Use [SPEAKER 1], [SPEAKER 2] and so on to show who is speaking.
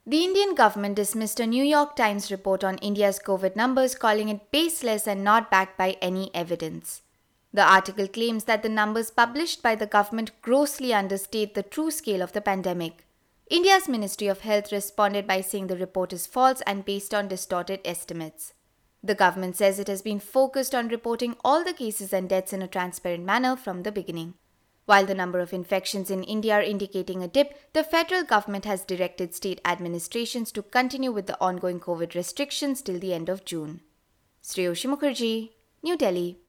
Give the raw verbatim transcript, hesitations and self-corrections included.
[SPEAKER 1] The Indian government dismissed a New York Times report on India's COVID numbers, calling it baseless and not backed by any evidence. The article claims that the numbers published by the government grossly understate the true scale of the pandemic. India's Ministry of Health responded by saying the report is false and based on distorted estimates. The government says it has been focused on reporting all the cases and deaths in a transparent manner from the beginning. While the number of infections in India are indicating a dip, the federal government has directed state administrations to continue with the ongoing COVID restrictions till the end of June. Shreyoshi Mukherjee, New Delhi.